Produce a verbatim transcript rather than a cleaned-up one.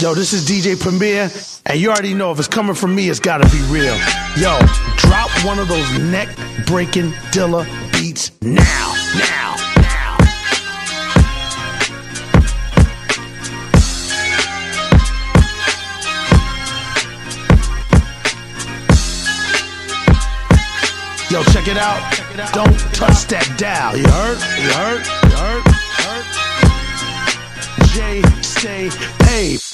Yo, this is D J Premier, and you already know if it's coming from me, it's gotta be real. Yo, drop one of those neck-breaking Dilla beats now, now, now. Yo, check it out. Don't touch that dial. You heard? You heard? You heard? You heard? Jay, stay paid.